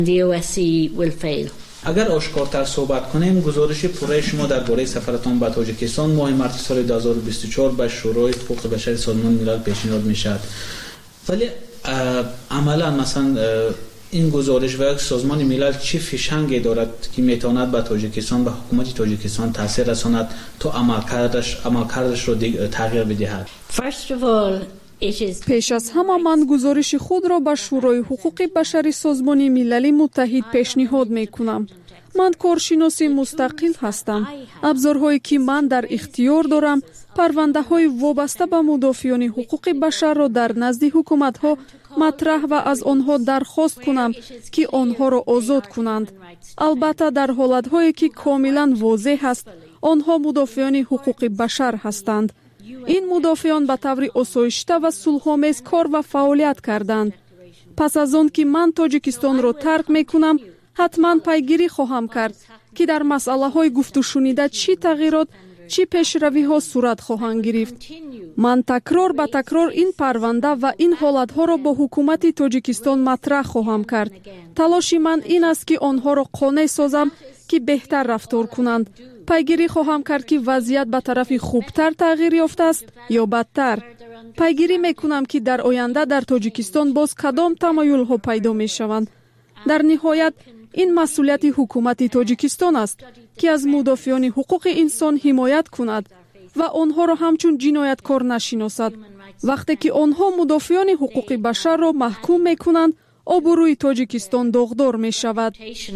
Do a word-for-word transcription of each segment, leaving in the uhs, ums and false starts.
The O S C will fail. اگر آشکارتر صحبت کنیم، گزارش پوره شما درباره سفرتان به تاجیکستان ماه مارس سال دو هزار و بیست و چهار به شورای حقوق بشر سازمان ملل پیشنهاد میشد، ولی عملا مثلا این گزارش و سازمان ملل چه فشنگی دارد که میتواند به تاجیکستان و حکومت تاجیکستان تاثیر رساند تا عملکردش عملکردش را تغییر بدهد؟ First of all, پیش از همه من گزارش خود را به شورای حقوق بشری سازمان ملل متحد پیشنهاد می کنم. من کارشناس مستقل هستم. ابزارهایی که من در اختیار دارم، پرونده های وابسته به مدافعان حقوق بشر را در نزد حکومت ها مطرح و از آنها درخواست کنم که آنها را آزاد کنند. البته در حالت هایی که کاملا واضح است آنها مدافعان حقوق بشر هستند. این مدافعان به طور آسایشته و صلح‌آمیز کار و فعالیت کردند. پس از آن که من تاجیکستان را ترک می کنم، حتما پیگیری خواهم کرد که در مسئله های گفت و شنیده چی تغییرات، چی پیشروی ها صورت خواهند گرفت. من تکرار به تکرار این پرونده و این حالت ها را با حکومت تاجیکستان مطرح خواهم کرد. تلاش من این است که آنها را قانع سازم که بهتر رفتار کنند. پیگیری خواهم کرد که وضعیت به طرف خوبتر تغییر یافته است یا بدتر. پیگیری میکنم که در آینده در تاجیکستان باز کدام تمایل ها پیدا می شوند. در نهایت این مسئولیت حکومت تاجیکستان است که از مدافعان حقوق انسان حمایت کند و آنها را همچون جنایتکار نشناسد. وقتی که آنها مدافعان حقوق بشر را محکوم می کنند، آبروی تاجیکستان داغدار می شود.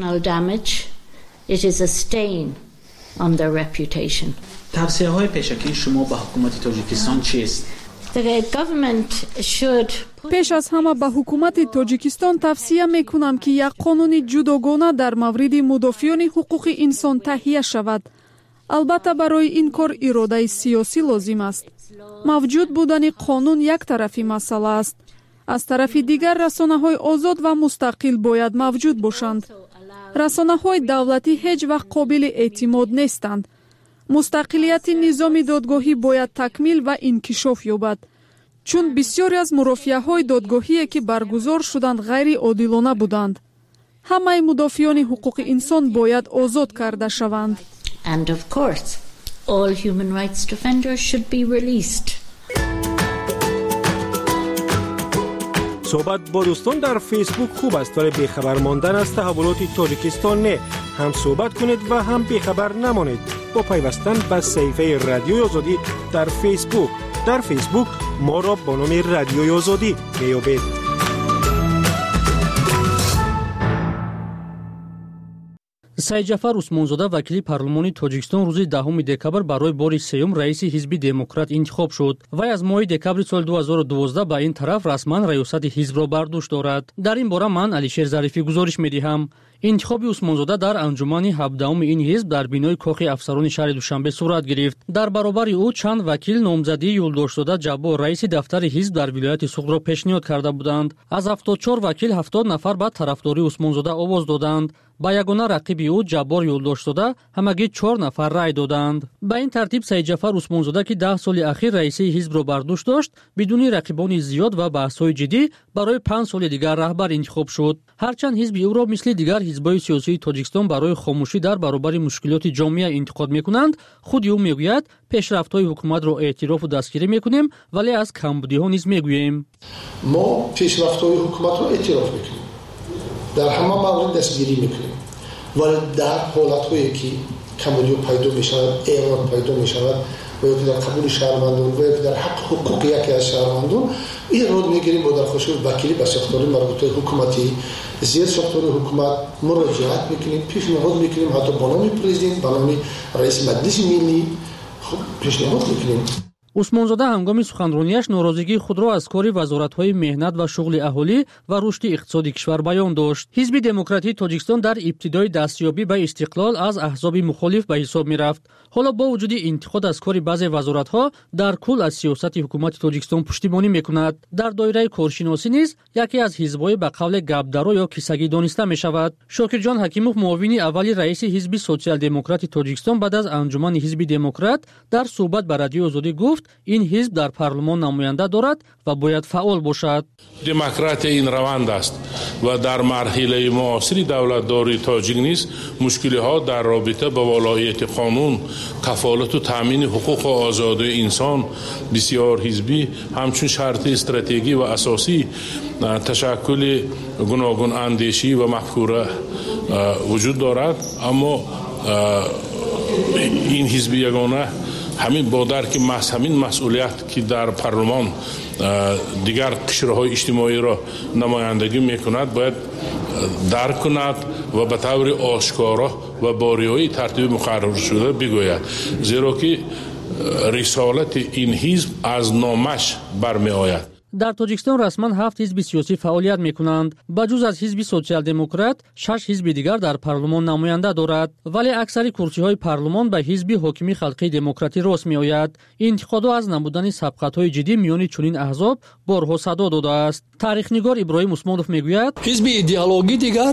on their reputation. توصیه های پیشکی شما به حکومت تاجیکستان چیست؟ The government should پیش از همه به حکومت تاجیکستان توصیه می کنم که یک قانون جداگانه در مورد مدافعان حقوق انسان تهیه شود. البته برای این کار اراده سیاسی لازم است. موجود بودن قانون یک طرفی مسئله است. از طرف دیگر رسانه های آزاد و مستقل باید موجود باشند. رسانه های دولتی هیچ وقت قابل اعتماد نیستند. مستقلیت نظام دادگاهی باید تکمیل و انکشاف یابد، چون بسیاری از مرافعه های دادگاهی که برگزار شدند غیر عادلانه بودند. همه مدافعان حقوق انسان باید آزاد کرده شوند. And of course, all human rights defenders should be released. صحبت با دوستان در فیسبوک خوب است، ولی بیخبر ماندن از تحولات تاجیکستان نه. هم صحبت کنید و هم بیخبر نمانید با پیوستن به صفحه رادیوی آزادی در فیسبوک. در فیسبوک ما را با نام رادیوی آزادی میابید. سعید جعفر عثمانزاده وکیل پارلمانی تاجیکستان روز دهم دکبر برای بار سیوم رئیس حزب دموکرات انتخاب شد. وی از ماه دکبر سال دو هزار و دوازده به این طرف رسما ریاست حزب را بر دوش دارد. در این باره من علیشیر ظریفی گزارش می‌دهم. انتخاب عثمانزاده در انجمن هفدهم این حزب در بینای کاخ افسران شهر دوشنبه صورت گرفت. در برابر او چند وکیل نامزدی یولداشت داده جبار رئیس دفتر حزب در ولایت سوق را پیشنهاد کرده بودند. از هفتاد و چهار وکیل هفتاد نفر به طرفداری عثمانزاده آواز دادند. با یگانه رقیب او جبار یولداشت داده همگی چهار نفر رای دادند. به این ترتیب سعید جعفر عثمانزاده که ده سال اخیر رئیس حزب را بر دوش داشت، بدون رقیبان زیاد و بحث‌های جدی برای پنج سال دیگر رهبر انتخاب شد. هرچند حزب او را مثل دیگر حزب‌های سیاسی تاجیکستان برای خاموشی در برابر مشکلات جامعه انتقاد می‌کنند، خود او میگوید پیشرفت‌های حکومت را اعتراف و دستگیری می‌کنیم، ولی از کمبودی‌ها نیز میگوییم. ما پیشرفت‌های حکومت را اعتراف می‌کنیم، در همه مورد دستگیری می‌کنیم، ولی در حالت‌هایی که کمبودی پیدا می‌شود، ایران پیدا می‌شود و یا در قبول شهروندان و یا در حق حقوق یکی از شهروندان ایراد می‌گیریم با درخواست وکیلی به ساختار مربوطه حکومتی زیر ساختار حکومت مراجعت می‌کنیم، پیشنهاد می‌کنیم، حتی با نام پرزیدنت، با نام رئیس مجلس ملی خب پیشنهاد می‌کنیم. عثمانزاده هنگام سخنرانیش ناراضگی خود را از کار وزارت‌های مهنت و شغل اهالی و رشد اقتصادی کشور بیان داشت. حزب دموکراتی تاجیکستان در ابتدای دستیابی به استقلال از احزاب مخالف به حساب می‌رفت. حالا با وجود انتقاد از کار بعضی وزارت‌ها در کل از سیاست حکومت تاجیکستان پشتیبانی می‌کند. در دایره کارشناسی نیز یکی از حزب‌های به قول گبدرا یا کیسگی دانسته می‌شود. شاکرجان حکیموف معاون اول رئیس حزب سوسیال دموکرات تاجیکستان بعد از انجمن حزب دموکرات در صحبت با رادیو آزادی گفت این حزب در پارلمان نماینده دارد و باید فعال باشد. دموکراسی این روند است و در مرحله معاصر دولتداری تاجیک نیز مشکل‌ها در رابطه با ولایت قانون، کفالت و تامین حقوق و آزادی انسان بسیار حزبی همچون شرط استراتژی و اساسی تشکل گوناگون اندیشی و مفکوره وجود دارد. اما این حزب یگانه همین با درک محض همین مسئولیت که در پارلمان دیگر قشرهای اجتماعی را نمایندگی میکند باید درک کند و به طور آشکارا و با رعایت ترتیب مقرر شده بگوید، زیرا که رسالت این حزب از نامش برمی آید. در تاجیکستان رسما هفت حزب سیاسی فعالیت میکنند. بجز از حزب سوسیال دموکرات، شش حزب دیگر در پارلمان نماینده دارد، ولی اکثر کرسی های پارلمان به حزب حاکمی خلقی دموکراتی راست می آید. انتقادها از نبودن سبقت های جدی میان چنین احزاب بارها صدا داده است. تاریخ نگار ابراهیم عثمانوف میگوید حزب ایدئولوژی دیگر،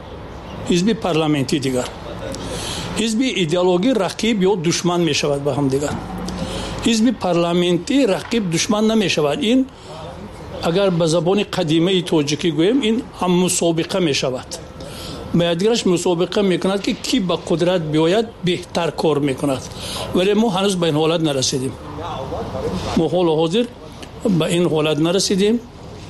حزب پارلمانی دیگر. حزب ایدئولوژی رقیب یا دشمن می شود با هم دیگر. حزب پارلمانی رقیب دشمن نمی شود. این اگر به زبان قدیمه تاجیکی گویم این هم مسابقه می شود. میادگرش مسابقه می کند که کی به قدرت بیاید بهتر کار می کند، ولی ما هنوز به این حالت نرسیدیم. ما حال حاضر به این حالت نرسیدیم.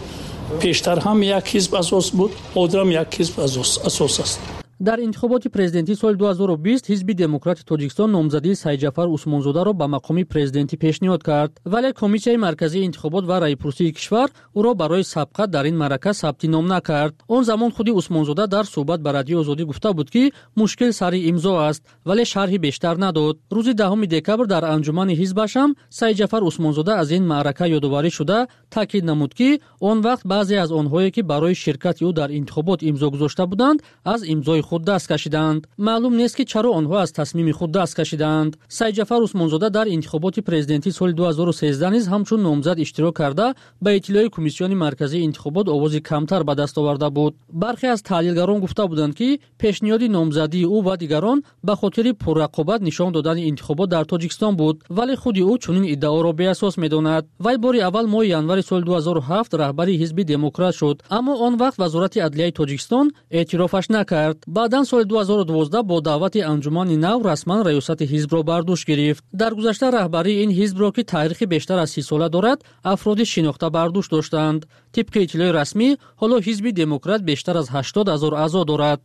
پیشتر هم یک حزب اساس بود، حاضر هم یک حزب اساس است. در انتخابات پرزیدنتی سال دو هزار و بیست حزب دموکرات تاجیکستان نامزدی سعیدجعفر عثمانزاده را به مقام پرزیدنتی پیشنهاد کرد، ولی کمیته مرکزی انتخابات و رایپرسی کشور او را برای سبقت در این معرکه ثبت نام نکرد. آن زمان خودی عثمانزاده در صحبت به رادیو آزادی گفته بود که مشکل سر امضا است، ولی شرحی بیشتر نداد. روز دهم دکبر در انجمن حزبش هم سعیدجعفر عثمانزاده از این معرکه یادآوری شده تاکید نمود که آن وقت بعضی از آنهایی که برای شرکت او در انتخابات امضا گذاشته بودند از امضای خود دست کشیدند. معلوم نیست که چرا آنها از تصمیم خود دست کشیدند. سعیدجعفر عثمانزاده در انتخابات پرزیدنتی سال دو هزار و سیزده نیز همچون نامزد اشتراک کرده به اطلاع کمیسیون مرکزی انتخابات آواز کمتر به دست آورده بود. برخی از تحلیلگران گفته بودند که پیشنهاد نامزدی او و دیگران به خاطر پررقابت نشان دادن انتخابات در تاجیکستان بود، ولی خود او چنین ادعا را بی‌اساس می‌داند. وی بار اول ماه ینور سال دو هزار و هفت رهبری حزب دموکرات شد، اما آن وقت وزارت عدلیه تاجیکستان اعترافش نکرد. بعداً سال دو هزار و دوازده با دعوت انجمن نو رسما ریاست حزب را بر دوش گرفت. در گذشته رهبری این حزب را که تاریخ بیشتر از سی ساله دارد افراد شناخته بر دوش داشتند. طبق اطلاع رسمی حالا حزب دموکرات بیشتر از هشتاد هزار اعضا دارد.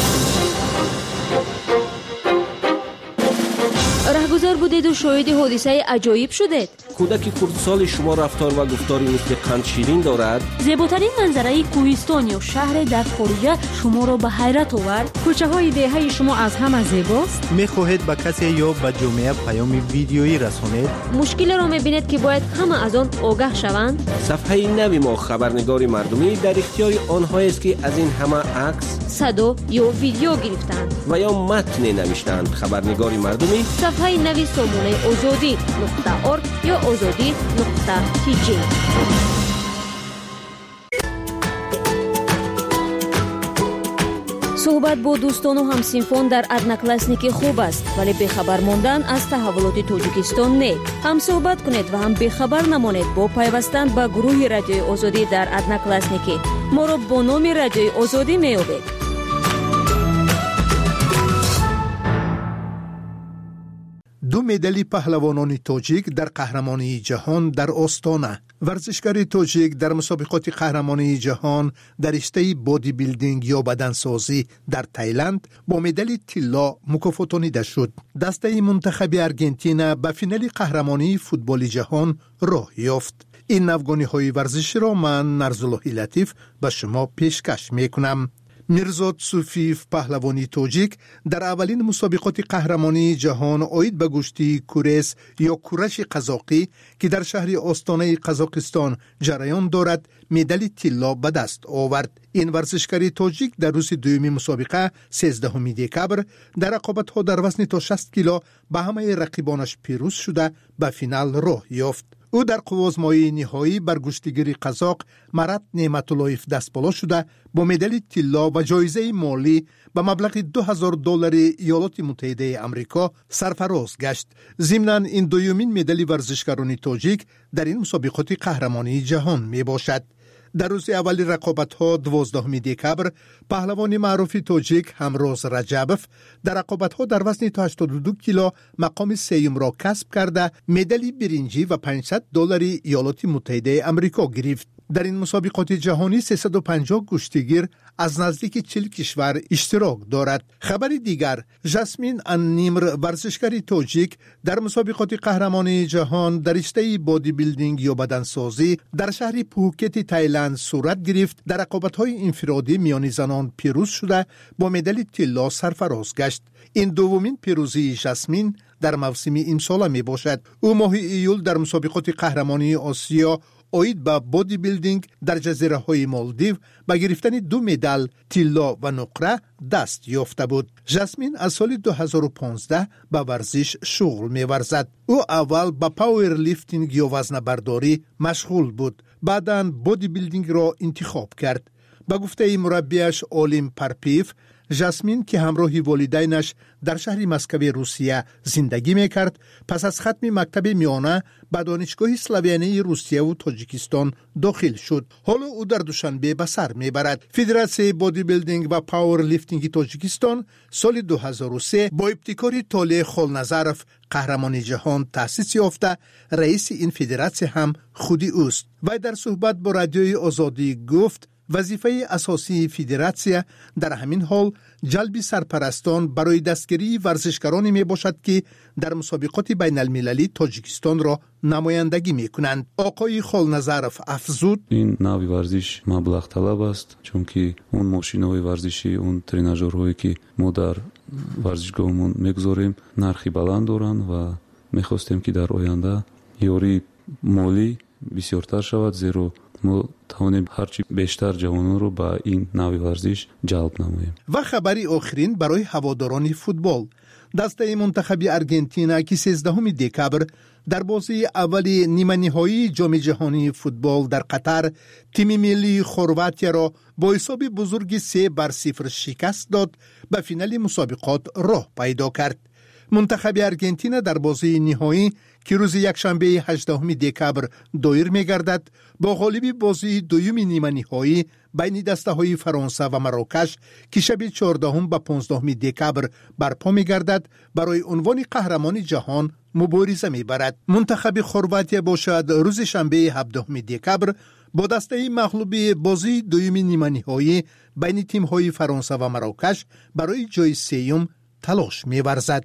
رهگذر بودید و شاهد حادثه عجایب شدید. کودک کردسال شما رفتار و گفتاری مثل قند شیرین دارد. زیباترین منظره کوهستان یا شهر در خارج شما را به حیرت آورد. کوچه های دهه شما از همه زیباست. میخواهید به کسی یا به جامعه پیام ویدیویی رسانید. مشکل را میبینید که باید همه از آن آگاه شوند. صفحه نوی ما خبرنگار مردمی در اختیار آنهایی است که از این همه عکس، صدا یا ویدیو گرفتند و یا متن نوشتند. خبرنگار مردمی صفحه نوی سامانه آزادی نقطه ارگ یا آزادی نقطه تی جی. صحبت با دوستان و همسینفان در ادناکلاسنیکی خوب است، ولی بخبر ماندن از تحولات تاجیکستان نه. هم صحبت کنید و هم بخبر نمانید با پیوستن به گروه رادیوی آزادی در ادناکلاسنیکی. ما را با نام رادیوی آزادی میابید. دو مدال پهلوانان تاجیک در قهرمانی جهان در آستانه. ورزشکار تاجیک در مسابقات قهرمانی جهان در رشته بادی بیلدینگ یا بدنسازی در تایلند با مدال طلا مکافاتانیده شد. دسته منتخب ارژانتین به فینال قهرمانی فوتبال جهان راه یافت. این نوگانی های ورزشی را من نرزالله لطیف به شما پیشکش میکنم. میرزاد صوفیف پهلوانی تاجیک در اولین مسابقات قهرمانی جهان عاید به گشتی کورس یا کورش قزاقی که در شهر آستانه قزاقستان جریان دارد مدال طلا به دست آورد. این ورزشکار تاجیک در روز دومی مسابقه سیزدهم دکبر در رقابت‌ها در وزن تا شصت کیلو به همه رقیبانش پیروز شده به فینال راه یافت. او در قوازمایی نهایی بر گشتیگیری قزاق مرد نعمت‌اللهیف دستبالا شده با مدال طلا و جایزه مالی به مبلغ دو هزار دلار ایالات متحده آمریکا سرفراز گشت. ضمناً این دومین مدال ورزشکاران تاجیک در این مسابقات قهرمانی جهان می باشد. در روز اول رقابت‌ها دوازدهم دکبر پهلوان معروف تاجیک همروز رجبوف در رقابت‌ها در وزن تا هشتاد و دو کیلو مقام سوم را کسب کرده مدال برنجی و پانصد دلار ایالات متحده آمریکا گرفت. در این مسابقات جهانی سیصد و پنجاه گشتیگیر از نزدیک چهل کشور اشتراک دارد. خبر دیگر، جاسمین انیمر ورزشکار تاجیک در مسابقات قهرمانی جهان در رشته بادی بیلدینگ یا بدنسازی در شهر پوکت تایلند صورت گرفت. در رقابت‌های انفرادی میان زنان پیروز شده با مدال طلا سرفراز گشت. این دومین پیروزی جاسمین در موسم این سال می باشد. او ماه ایول در مسابقات قهرمانی آسیا اوید با بادی بیلدینگ در جزیره های مالدیو با گرفتن دو مدال طلا و نقره دست یافته بود. جاسمین از سال دو هزار و پانزده با ورزش شغل می ورزد. او اول با پاور لیفتینگ یا وزن برداری مشغول بود. بعداً بادی بیلدینگ را انتخاب کرد. با گفته مربیش اولیم پرپیف، جاسمین که همراه والدینش در شهر مسکو روسیه زندگی میکرد پس از ختم مکتب میانه به دانشگاه اسلاویانه روسیه و تاجیکستان داخل شد. حالا او در دوشنبه به سر میبرد. فدراسیون بادی بیلدینگ و پاور لیفتینگ تاجیکستان سال دو هزار و سه با ابتکار طالع خالنظرف قهرمان جهان تأسیس یافته. رئیس این فدراسیون هم خودی اوست. و در صحبت با رادیوی آزادی گفت وظیفه اساسی فدراسیون در همین حال جلب سرپرستان برای دستگیری ورزشکارانی می باشد که در مسابقات بین المللی تاجیکستان را نمایندگی می کنند. آقای خالنظرف افزود این نوع ورزش مبلغ طلب است، چون که اون ماشین‌های ورزشی، اون تریناژورهایی که ما در ورزشگاهمون میگذاریم نرخی بلند دارند و میخواستیم که در آینده یاری مالی بسیارتر شود، زیرا ما توانیم هرچی بیشتر جوانان رو به این نوع ورزش جلب نماییم. و خبری آخرین برای هواداران فوتبال، دسته منتخب ارژانتین که سیزدهم دکبر در بازی اولی نیمه نهایی جام جهانی فوتبال در قطر تیم ملی خرواتیا را با حساب بزرگ سه بر صفر شکست داد، به فینال مسابقات راه پیدا کرد. منتخب ارژانتین در بازی نهایی که روز یکشنبه هجدهم دکبر دایر می‌گردد با غالب بازی دوم نیمه نهایی بین دسته‌های فرانسه و مراکش که شب چهاردهم و پانزدهم دکبر برپا می‌گردد برای عنوان قهرمان جهان مبارزه می‌برد. منتخب خرواتیا باشد روز شنبه هفدهم دکبر با دسته مغلوب بازی دوم نیمه نهایی بین تیم‌های فرانسه و مراکش برای جای سوم تلاش می‌ورزد.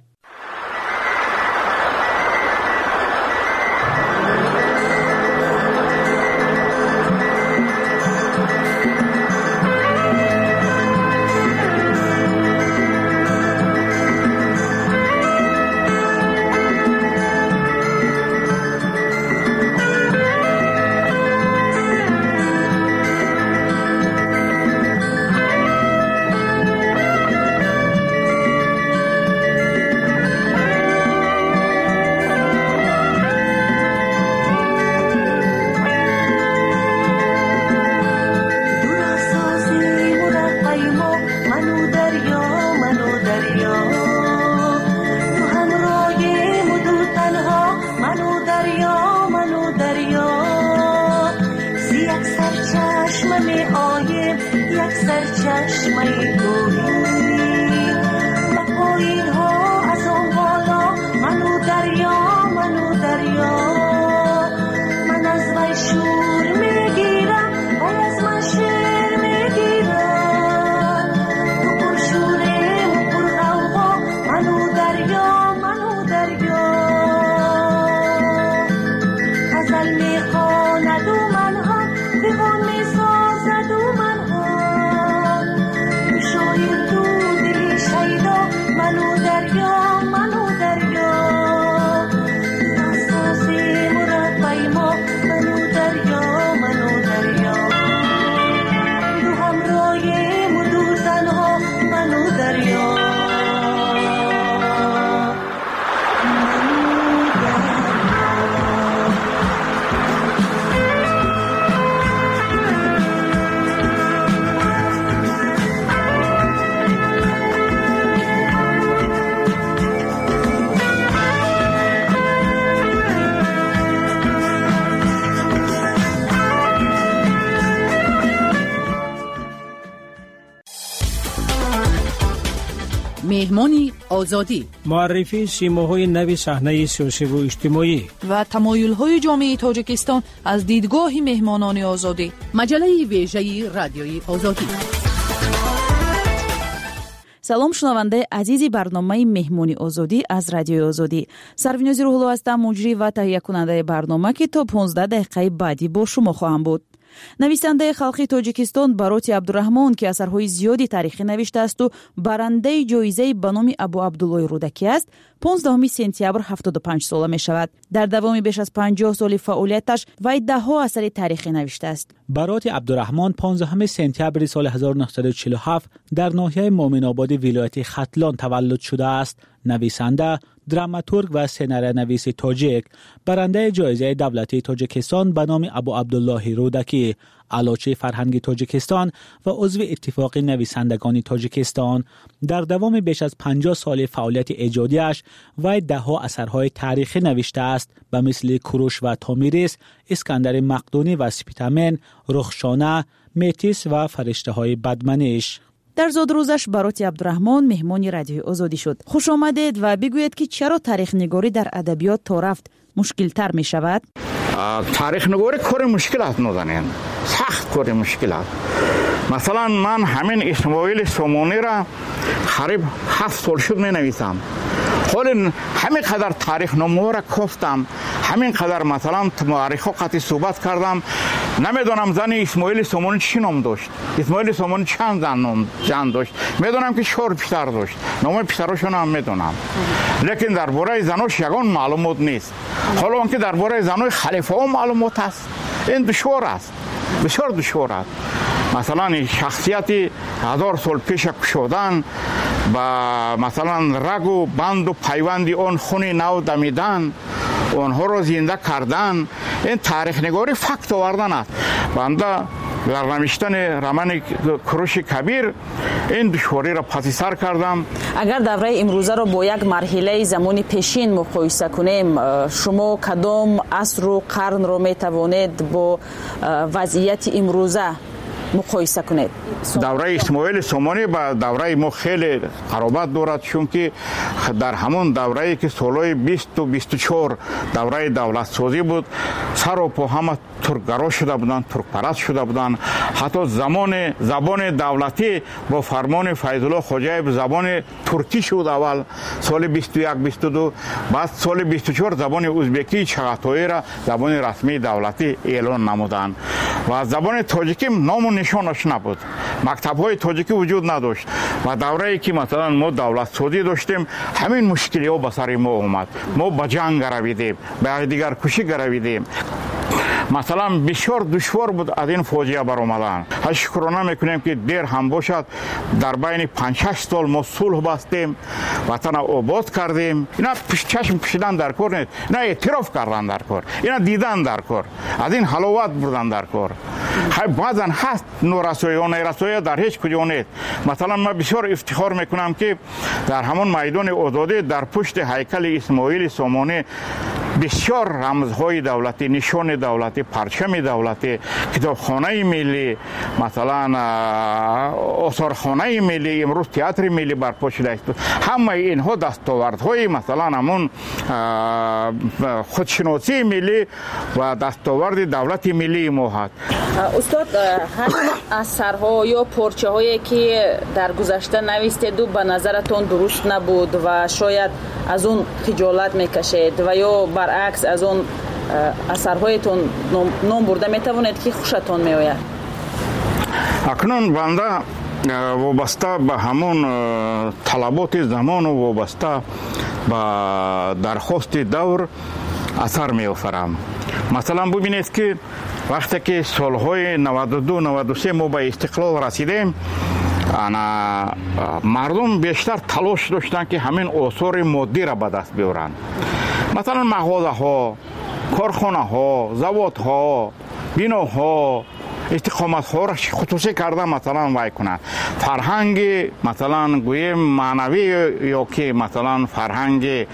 مهمانی آزادی، معرفی سیماهای نو صحنه سیاسی و اجتماعی و تمایل‌های جامعه تاجیکستان از دیدگاه مهمانان آزادی. مجله ویژه رادیوی آزادی. سلام شنونده عزیزی برنامه مهمانی آزادی از رادیوی آزادی. سروینازی روحلو هستم، مجری و تهیه کننده برنامه که تا پانزده دقیقه بعدی با شما خواهم بود. نویسنده خلقی تاجیکستان باروتی عبدالرحمان که اثرهای زیادی تاریخی نوشته است و برنده جایزه به نام ابو عبدالله رودکی است، پانزدهم سپتامبر هفتاد و پنج ساله می شود. در دوام بیش از پنجاه سال فعالیتش وی ده ها اثر تاریخی نوشته است. باروتی عبدالرحمان پانزدهم سپتامبر سال هزار و نهصد و چهل و هفت در ناحیه مومن آباد ولایت ختلان تولد شده است. نویسنده، دراماتورگ و سناریونویس تاجیک، برنده جایزه دولتی تاجیکستان به نام ابو عبدالله رودکی، علاچه فرهنگ تاجیکستان و عضو اتفاق نویسندگان تاجیکستان. در دوام بیش از پنجاه سال فعالیت ایجادیش وی ده ها اثرهای تاریخی نوشته است به مثل کوروش و تامیریس، اسکندر مقدونی و سپیتامن، رخشانه، میتیس و فرشته های بدمنش. در زادروزش باروتی عبدالرحمان مهمان رادیوی آزادی شد. خوش آمدید و بگویید که چرا تاریخ نگاری در ادبیات تا رفت مشکل تر می شود؟ تاریخ نگاری کار مشکل است، نازنین سخت کار مشکل است. مثلا من همین اسماعیل سومونی را قریب هفت سال شد می نویسم. حالا همین قدر تاریخ نامه را گفتم، همین قدر مثلا مورخ قطعی صحبت کردم. نمیدونم زن اسماعیل سومونی چی نام داشت، اسماعیل سومونی چند زن نام جان داشت. میدونم که چهار پسر داشت، نام پسراشون هم میدونم، لیکن درباره زناش یگان معلومات نیست. حالا اون که درباره زنای خلیفه ها معلومات است، این دشوار است، بسیار دشوار است. مثلا شخصیتی هزار سال پیش کشودن با مثلا رگ و بند و پیوندی اون خون نو دمیدن، اونها رو زنده کردن، این تاریخ نگاری فکت آوردن است. بنده در نوشتن رمان کوروش کبیر این دشواری را پس سر کردم. اگر دوره امروزه را با یک مرحله زمانی پیشین مقایسه کنیم، شما کدام عصر و قرن را می توانید با وضعیت امروزه مقایسه کنید؟ دوره اسماعیل سومونی با دوره ما خیلی قرابت دارد، چون که در همون دوره‌ای که سالهای بیست و بیست و چهار دوره دولت سازی بود، سر و پا همه ترکگرا شده بودند، ترک پرست شده بودند. حتی زمان زبان دولتی با فرمان فیض الله خوجای به زبان ترکی شد اول سال بیست و یک بیست و دو، بعد سال بیست و چهار زبان ازبکی چغاتایی را زبان رسمی دولتی اعلان نمودند و زبان تاجیکی نام و نشانش نبود. مکتب‌های تاجیکی وجود نداشت و دوره‌ای که مثلا ما دولت سازی داشتیم، همین مشکل‌ها به سر ما اومد. ما به جنگ رویدیم، به دیگر کشی رویدیم. مثلا بسیار دشوار بود از این فاجعه برآمدن. شکرانه میکنیم که دیر هم باشد در بین پنج شش سال ما صلح بستیم، وطن آباد کردیم. اینا پیش چشم کشیدن در کار نیست، اینا اعتراف کردن در کار، اینا دیدن در کار، از این حلاوت بردن در کار. بعضا هست نورسایی و نیرسایی در هیچ کجا نیست. مثلا من بسیار افتخار میکنم که در همون میدان آزادی در پشت هیکل اسماعیل سومونی بسیار رمزهای دولتی، نشان دولتی، پرچم دولتی، کتابخانه ملی، مثلا آثارخانه ملی، امروز تئاتر ملی برپا شده است. همه اینها دستاوردهای مثلا همون خودشناسی ملی و دستاورد دولت ملی ما هست. استاد، همین اثرها یا پارچه هایی که در گذشته نوشتید و به نظرتون درست نبود و شاید از اون خجالت میکشید و یا برعکس از اون اثرهایتون نام برده میتوانید که خوشتون میآید؟ اکنون بنده وابسته به همون طلبات زمان و وابسته به درخواست دور اثر می آفرم. مثلا ببینید که وقتی که سالهای نود و دو نود و سه ما به استقلال رسیدیم، انا مردم بیشتر تلاش داشتن که همین آثار مادی را به دست بیارن. مثلا مغازه ها، کارخانه ها، زواد ها، بنا ها، استقامت ها را خصوصی کرده مثلا وای کنند. فرهنگ مثلا گویم معنوی یا که مثلا فرهنگ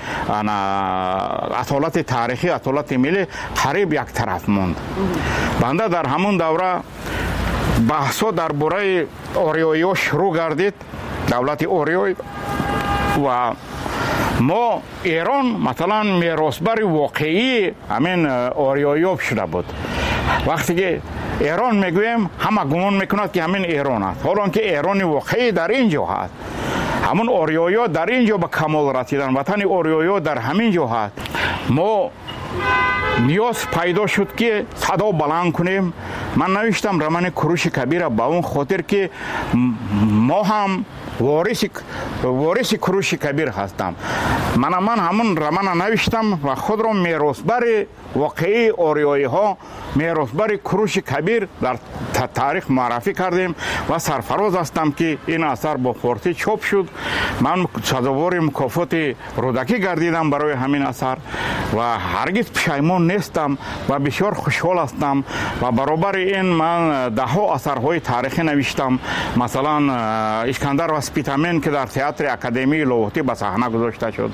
اصالت تاریخی، اصالت ملی قریب یک طرف موند. بنده در همون دوره بحثا درباره آریایی ها شروع گردید. دولت آریایی و ما ایران مثلا میراثبر واقعی همین آریایاب شده بود. وقتی که ایران میگویم همه گمان میکند که همین ایران است، حالا که ایران واقعی در اینجا هست. همون آریایا در اینجا به کمال رسیدن، وطن آریایا در همین جا هست. ما نیاز پیدا شد که صدا بلند کنیم. من نوشتم رمان کوروش کبیر به اون خاطر که ما هم وارث وارث کوروش کبیر هستم. من من همون رمان نوشتم و خود را میراثبر واقعی آریایی ها، میراثبر کوروش کبیر در تاریخ معرفی کردیم و سرفراز هستم که این اثر با فارسی چاپ شد. من سزاوار مکافات رودکی گردیدم برای همین اثر و هرگز پشیمان نیستم و بسیار خوشحال هستم و برابر این من ده ها اثرهای تاریخی نوشتم. مثلا اسکندر و سپیتامین که در تئاتر اکادمی لاهوتی به صحنه گذاشته شد،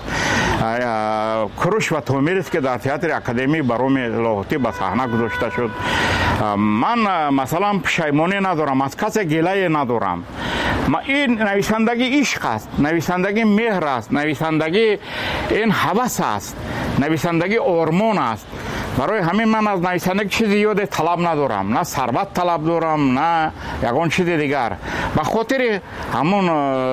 کوروش و تومیرس که در تئاتر اکادمی بروم لاهوتی به صحنه گذاشته شد. من مثلا پشیمانی ندارم، از کسی گله ندارم. ما این نویسندگی عشق است، نویسندگی مهر است، نویسندگی این هوس است، نویسندگی آرمان است. برای همین من از نویسندگی چیزی یاد طلب ندارم، نه ثروت طلب دارم نه یگان چیز دیگر. به خاطر همون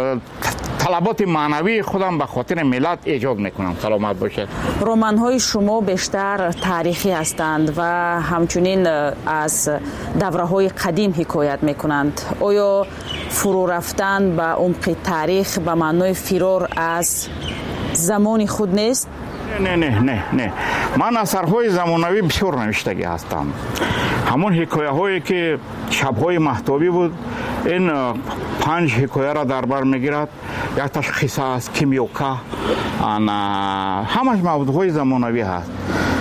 طلبات معنوی خودم به خاطر ملت ایجاد میکنم. سلامت باشید. رمان های شما بیشتر تاریخی هستند و همچنین از دوره های قدیم حکایت میکنند. آیا فرو رفتن به عمق تاریخ به معنای فرار از زمان خود نیست؟ نه نه نه نه من اثرهای زمانوی بسیار نوشتگی هستم. همون حکایه هایی که شبهای مهتابی بود، این پنج حکایه را در بر میگیرد. یک تاش قصه است، کیمیوکا، همش موضوعهای زمانوی هست.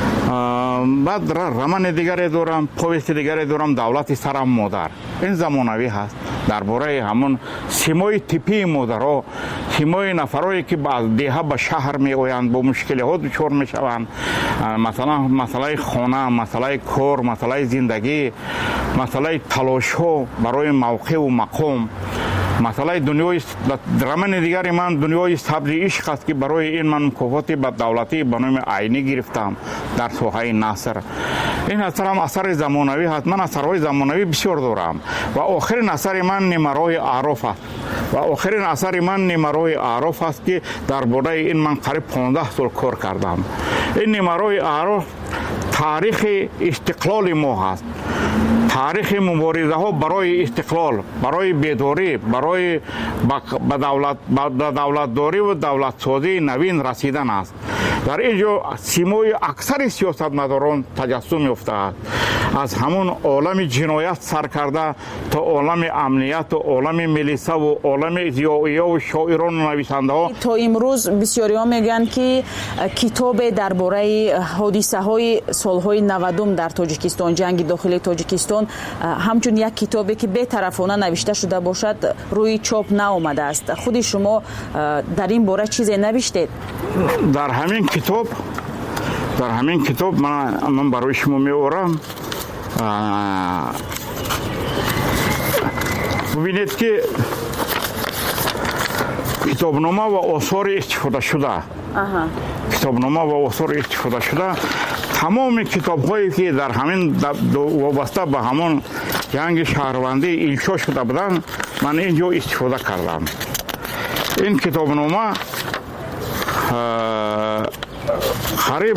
بعد رمان دیگری دارم، پویست دیگری دارم، دولت سرم مادر. این زمانوی هست درباره همون سیمای تیپی مادرها، سیمای نفرایی که از دیها به شهر می آیند، با مشکل ها دچار می شوند. مثلا مسئله خانه، مسئله کار، مسئله زندگی، مسئله تلاش ها برای موقع و مقام. مسئله دنیای رمان دیگری من دنیای سبز عشق است که برای این من مکافات به دولتی به نام عینی گرفتم در ساحه نثر. این اثر هم اثر زمانوی هست. من اثرهای زمانوی بسیار دارم و آخرین اثر من نمرای اعراف است و آخرین اثر من نمرای اعراف است که درباره این من قریب پانزده سال کار کردم. این نمرای اعراف تاریخ استقلال ما هست، تاریخ مبارزه ها برای استقلال، برای بیداری، برای به دولت به دولت داری و دولت سازی نوین رسیدن است. در اینجا سیمای اکثر سیاستمداران تجسم یافته است. از همون عالم جنایت سر کرده تا عالم امنیت و عالم ملیسا و عالم ضیائیه و شاعران و نویسنده ها. تا امروز بسیاری ها میگن که کتاب درباره حادثه های سالهای نودم در تاجیکستان، جنگ داخلی تاجیکستان، همچون یک کتابی که بی‌طرفانه نوشته شده باشد روی چاپ نآمده است. خود شما در این باره چیزی نوشتید؟ در همین کتاب در همین کتاب من من برای شما می‌آورم. ببینید که کتابنامه و آثار استفاده شده کتابنامه و آثار استفاده شده تمام کتاب‌هایی که در همین وابسته به همون جنگ شهروندی انشا شده بودن من اینجا استفاده کردم. این کتابنامه قریب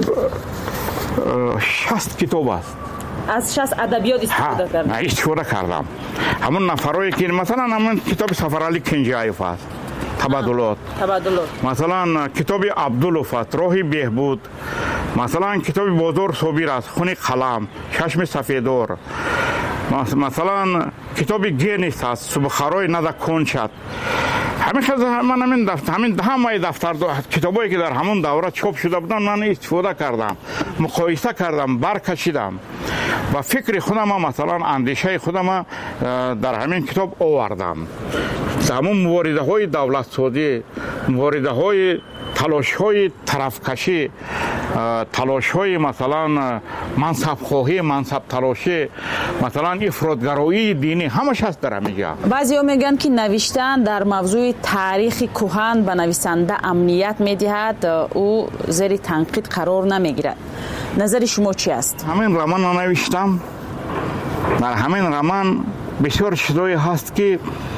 شصت کتاب است. از شصت ادبیات استفاده کردم. استفاده کردم. همون نفرایی که مثلا همون کتاب سفرعلی کنجایف است، تبادلات. تبادلات. مثلا کتاب عبدالوف است، راهی بهبود. مثلا کتاب بازار صابر است، خون قلم، چشم سفیدار. مثلا کتاب گینیس است، صبحخرای نده کنچت. همیشه من همین دفتر همین همه دفتر کتابایی که در همون دوره چاپ شده بودن من استفاده کردم، مقایسه کردم، برکشیدم و فکر خودم مثلا اندیشه خودم در همین کتاب آوردم. همون مبارزه های دولت سازی، مبارزه های تلاش های طرفکشی، تلاش های مثلا منصب خواهی، منصب تلاشی، مثلا افراطگرایی دینی، همش هست در همینجا. بعضی ها میگن که نوشتن در موضوع تاریخ کهن به نویسنده امنیت میدهد، او زیر تنقید قرار نمیگیرد. نظر شما چی است؟ همین رمان نوشتم، در همین رمان بسیار چیزایی هست که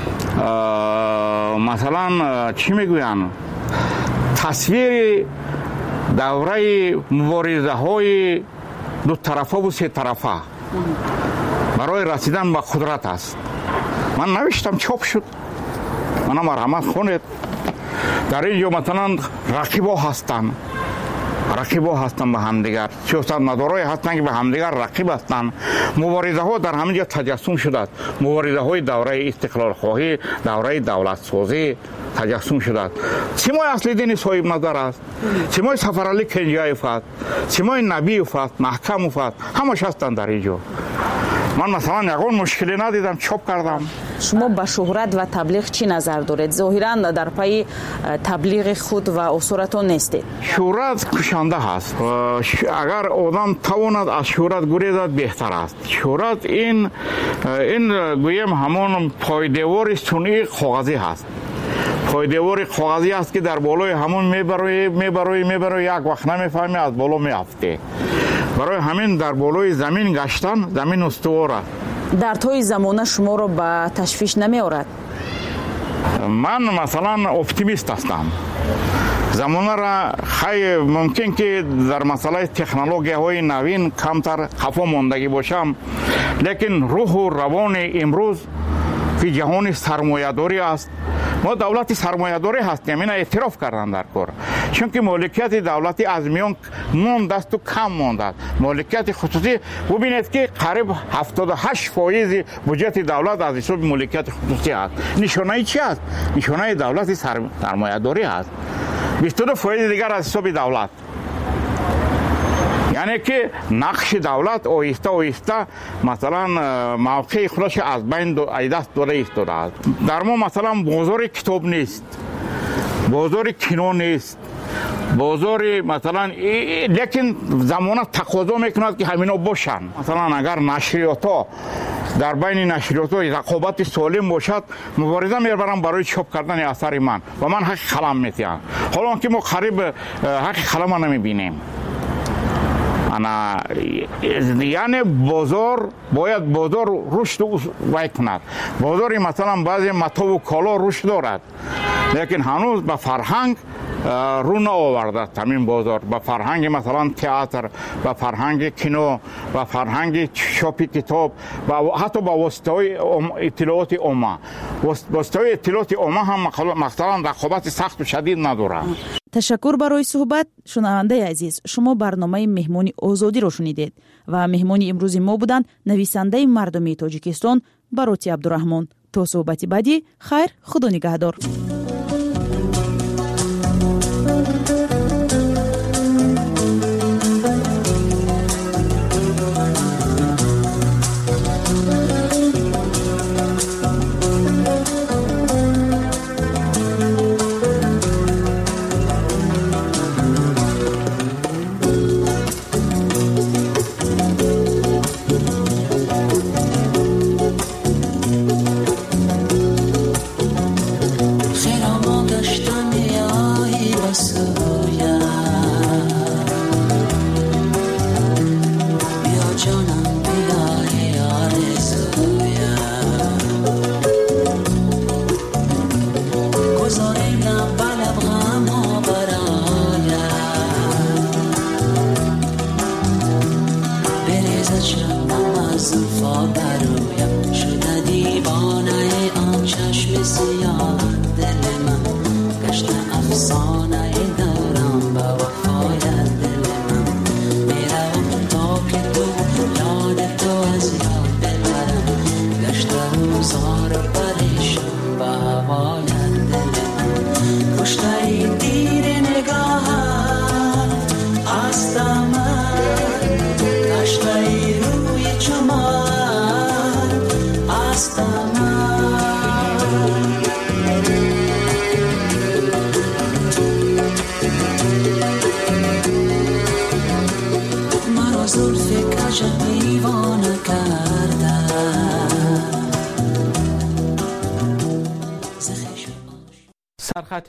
مثلا چی میگوین، تصویر دوره مبارزه های دو طرفه و سه طرفه برای رسیدن به قدرت است. من نوشتم، چاپ شد، من مرحمت خونید. در اینجا مثلا رقیبا هستن، رقیبا هستن به همدیگر، سیاست مدارای هستن که به همدیگر رقیب هستن. مبارزه ها در همینجا تجسم شده، مبارزه های دوره استقلال خواهی، دوره دولت سازی تجسم شده. چیمای اصلی دین صاحب نظر است، چیمای سفرعلی کنجایف است، چیمای نبیف است، محکم است، همش هستن در اینجا. من مثلا یکون مشکلی ندیدم، چاپ کردم. شما به شهرت و تبلیغ چی نظر دارید؟ ظاهرا در پای تبلیغ خود و اصولتون نیستید. شهرت کشنده هست. اگر آدم تواند از شهرت گریزد بهتر است. شهرت این این گویم همون پایدیوار صنعی کاغذی هست. پایدیوار کاغذی است که در بالای همون میبروی میبروی میبروی یک وقت نمیفهمی از بالا میافته. برای همین در بالای زمین گشتن، زمین استوار است. در طی زمانه شما رو به تشویش نمی آورد؟ من مثلا اپتیمیست هستم. زمانه را خیلی ممکن که در مسئله تکنولوژی های نوین کمتر خفا ماندگی باشم، لیکن روح و روان امروز که جهان سرمایه‌داری است. ما دولت سرمایه‌داری هستیم، اینا اعتراف کردن در کار، چون که مالکیت دولتی از میان مانده است و کم مانده است. مالکیت خصوصی ببینید که قریب هفتاد و هشت فایز بودجه دولت از حساب مالکیت خصوصی است. نشانه چی است؟ نشانه دولت سرمایه‌داری است. بیست و دو فایز دیگر از حساب دولت. یعنی که نقش دولت آهسته آهسته مثلا موقع خودش از بین دو دست داده ایستاده است. در ما مثلا بازار کتاب نیست، بازار کینو نیست، بازار مثلا، لیکن زمانه تقاضا میکند که همینا باشن. مثلا اگر نشریات ها در بین نشریات ها رقابت سالم باشد، مبارزه میبرم برای چاپ کردن اثر من و من حق قلم میتیم. حالا که ما قریب حق قلم نمیبینیم. انا یعنی بازار باید بازار رشد وای کند. بازار مثلا بعضی متا و کالا رشد دارد، لیکن هنوز به فرهنگ رو نآورده. همین بازار به فرهنگ مثلا تئاتر، به فرهنگ کینو، به فرهنگ چاپ کتاب و حتی به واسطه اطلاعات عامه. واسطه اطلاعات عامه هم مثلا رقابت سخت و شدید نداره. تشکر برای صحبت. شنونده عزیز، شما برنامه مهمانی آزادی رو شنیدید و مهمانی امروز ما بودند نویسنده مردمی تاجیکستان باروتی عبدالرحمن. تا صحبتی بعدی، خیر، خدا نگهدار. Cause I ain't not